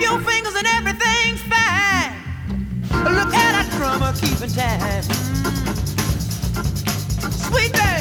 your fingers and everything's fine. Look at that drummer keeping time. Sweet baby.